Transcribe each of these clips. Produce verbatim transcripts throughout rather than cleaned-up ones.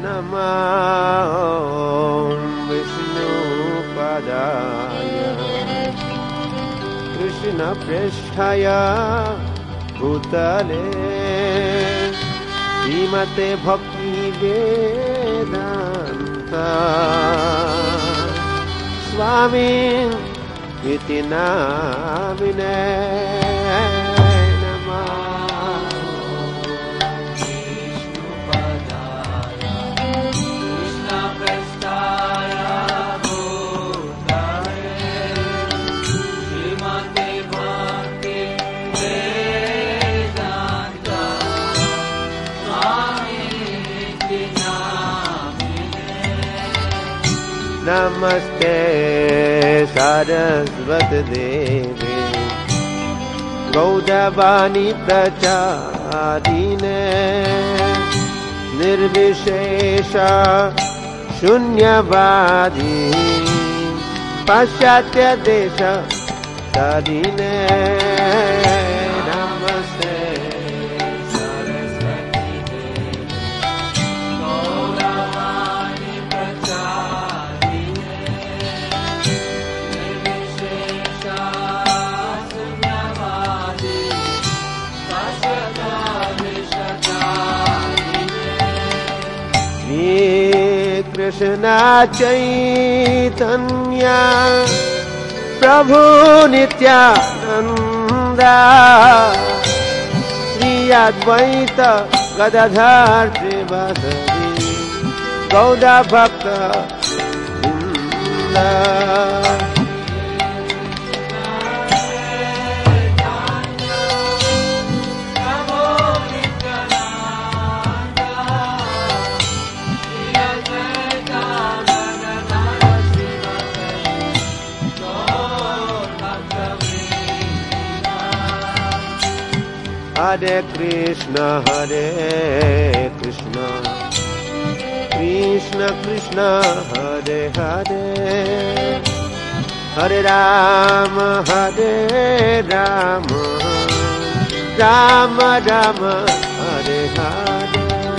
Namah Vishnupadaya Krishna Preshthaya Bhutale Srimate Bhakti Vedanta Swami Iti Namine Namaste Saraswati Devi Gaudavani Prachadine Nirvishesha Shunyavadi Paschatya Desha Tadine Namaste Krishna Chaitanya Prabhu Nityananda Sri Advaita Gadadhar Srivasadi Gauda Bhakta Vrinda Hare Krishna, Hare Krishna, Krishna Krishna, Hare Hare, Hare Rama, Hare Rama, Rama Rama, Hare Hare.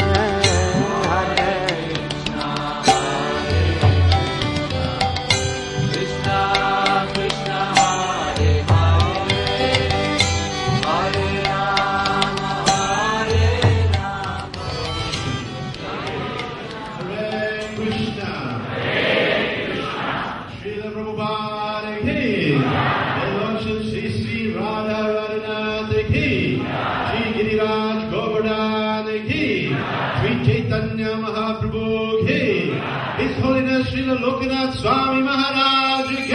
Srila Lokanath Swami Maharaj Ki!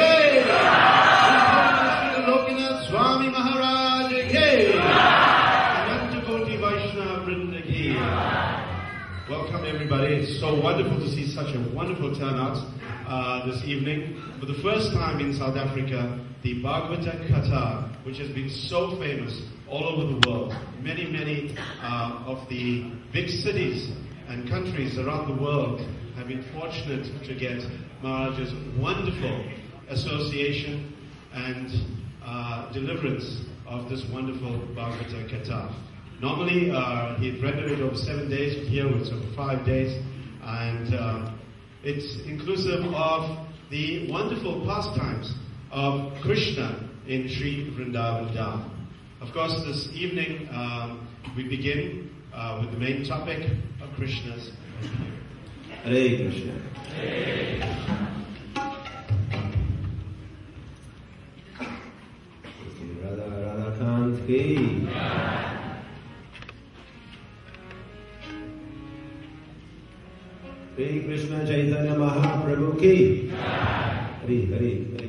Srila Lokanath Swami Maharaj Ki! Ananta Koti Vaishnava Vrinda Ki! Welcome everybody. It's so wonderful to see such a wonderful turnout uh, this evening. For the first time in South Africa, the Bhagavata Katha, which has been so famous all over the world. Many, many uh, of the big cities and countries around the world have been fortunate to get Maharaj's wonderful association and uh, deliverance of this wonderful Bhagavata Katha. Normally, uh, he'd render it over seven days, but here it's over five days, and uh, it's inclusive of the wonderful pastimes of Krishna in Sri Vrindavan Dham. Of course, this evening um, we begin uh, with the main topic of Krishna's Hare Krishna. Hare Krishna. Radha Radha Kant ki. Hare Krishna Chaitanya Mahaprabhu ki. Hare Hare Hare.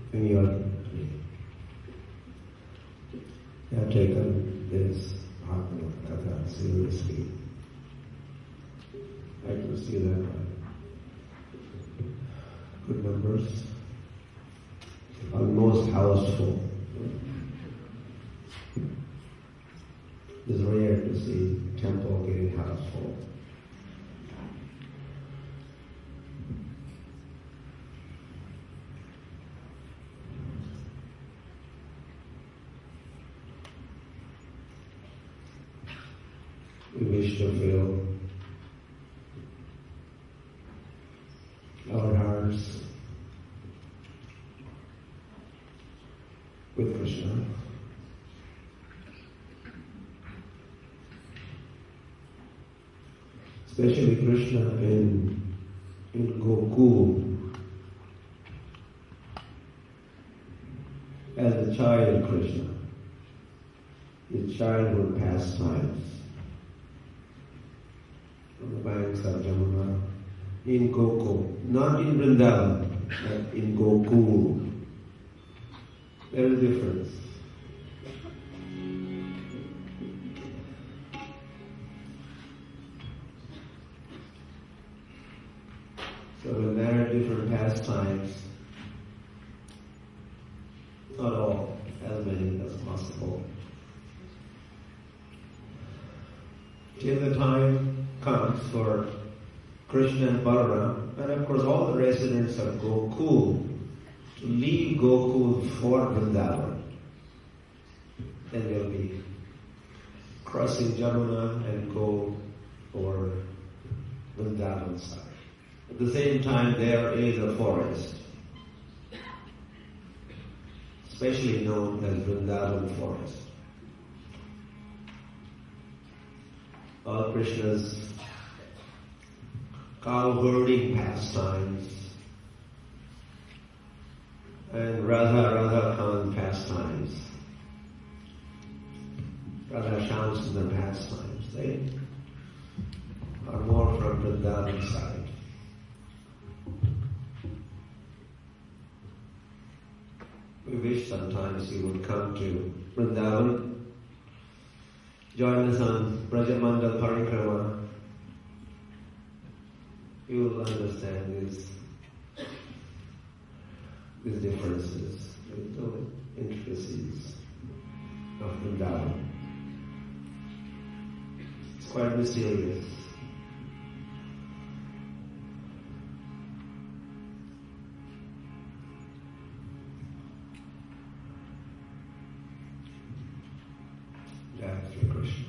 in your have taken this Bhagavad Katha seriously. I can see that good numbers, almost houseful. It's rare to see temple getting houseful. We wish to fill our hearts with Krishna. Especially Krishna in, in Gokul, as a child Krishna, his childhood pastimes, on the banks of Jamuna, in Gokul, not in Vrindavan, but in Gokul. There is a difference. So when there are different pastimes, not all, as many as possible, till the time comes for Krishna and Balaram, and of course all the residents of Gokul, to leave Gokul for Vrindavan. Then they'll be crossing Jamuna and go for Vrindavan side. At the same time, there is a forest, especially known as Vrindavan forest. All Krishna's cow herding pastimes and Radha Radha Khan pastimes, Radha Shamsundar pastimes, they are more from Vrindavan side. We wish sometimes you would come to Vrindavan, join us on Brajamandal Parikrama. You will understand these, these differences, the little intricacies of Vrindavan. It's quite mysterious. Jai Shri Krishna.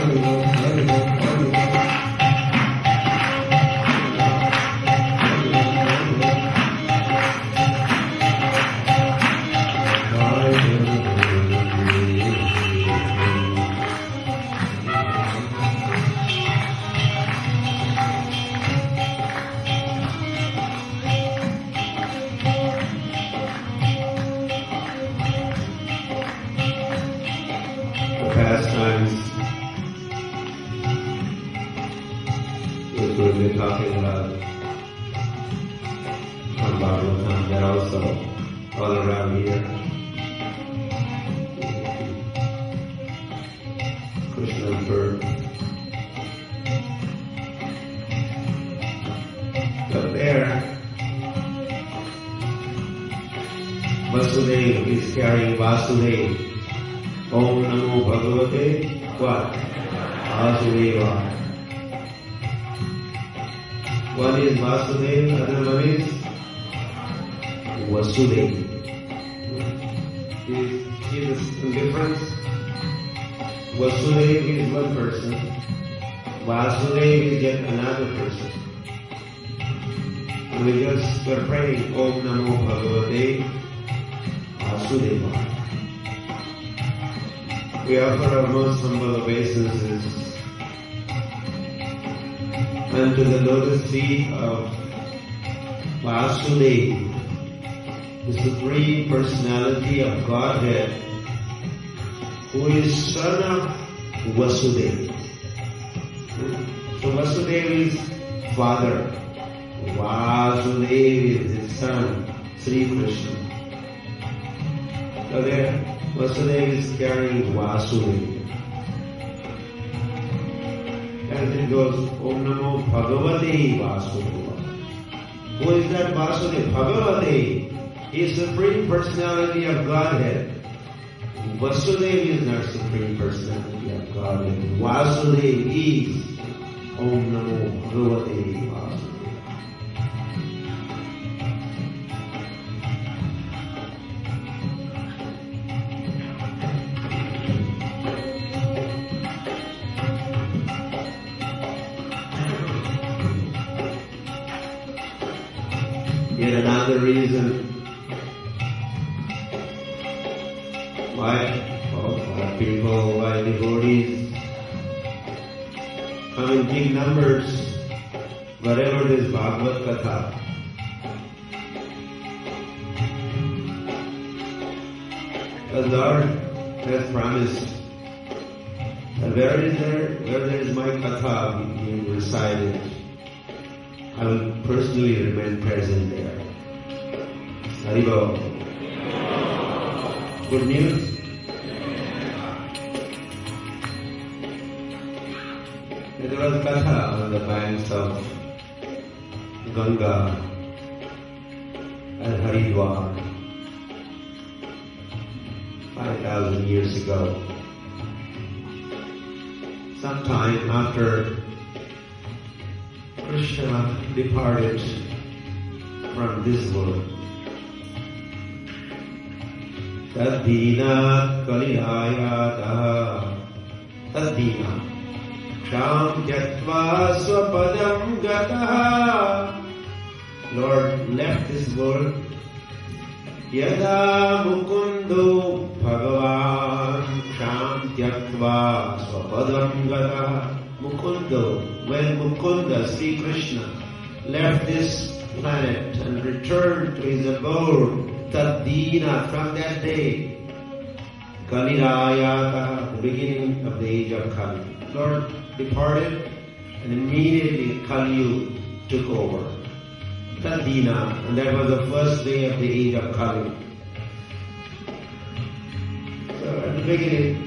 We're talking about from Bhagavatam, they're also all around here. Krishna birth. But there, Vasudeva is carrying Vasudeva. Om Namo Bhagavate what? Vasudeva. One is Vasudeva, another one is Vasudeva. See, see the difference? Vasudeva is one person. Vasudeva is yet another person. And we just were praying Om Namo Bhagavate Vasudeva. We offer our most humble obeisances unto the lotus feet of Vasudeva, the Supreme Personality of Godhead, who is son of Vasudeva. So Vasudeva is father. Vasudeva is his son, Sri Krishna. So there, Vasudeva is carrying Vasudeva. As it goes, Om Namo Bhagavate Vasudeva. Who is that Vasudeva? Bhagavate is Supreme Personality of Godhead. Vasudeva is not Supreme Personality of Godhead. Vasudeva is Om Namo Bhagavate Vasudeva. Yet another reason why, oh, why people, why devotees come in big numbers wherever there is Bhagavad Katha. The Lord has promised that where is there, where there is my Katha being recited, I will personally remain present there. Haribol. Good news? There was Katha on the banks of Ganga and Haridwar five thousand years ago. Sometime after Krishna departed from this world. Tadina kaliyayata tadina sham jatva swapadam gataha. Lord left this world. Yada mukundo bhagavan sham jatva swapadam gataha. Mukunda, when Mukunda, Sri Krishna, left this planet and returned to his abode, Tadina, from that day, Kalirayata, the beginning of the age of Kali. Lord departed and immediately Kali took over. Tadina, and that was the first day of the age of Kali. So at the beginning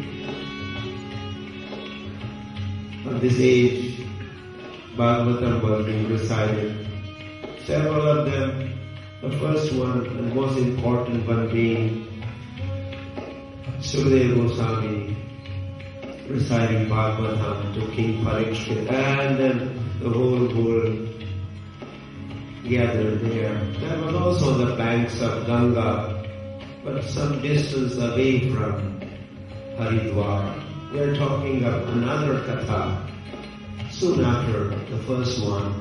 of this age, Bhagavatam was being recited. Several of them, the first one and most important one being Sukadeva Goswami reciting Bhagavatam to King Parikshit, and then the whole world gathered there. That was also on the banks of Ganga, but some distance away from Haridwar. we are talking of another katha, soon after the first one,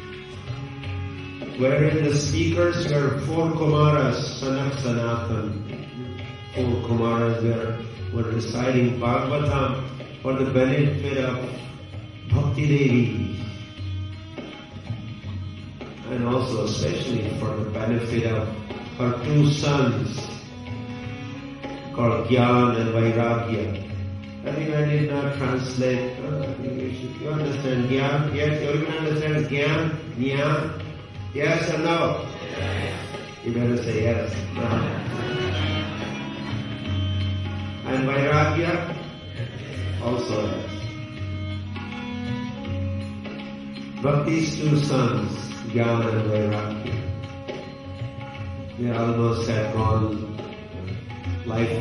wherein the speakers were four Kumaras, Sanak Sanatan. Four Kumaras were, were reciting Bhagavatam for the benefit of Bhakti Devi, and also especially for the benefit of her two sons called Gyan and Vairagya. I think I did not translate. Uh, I think you, should, you understand Gyan? Yes, you can understand Gyan? Gyan? Yes or no? Yes. You better say yes. No. And Vairagya? Also yes. But these two sons, Gyan and Vairagya, they almost had gone life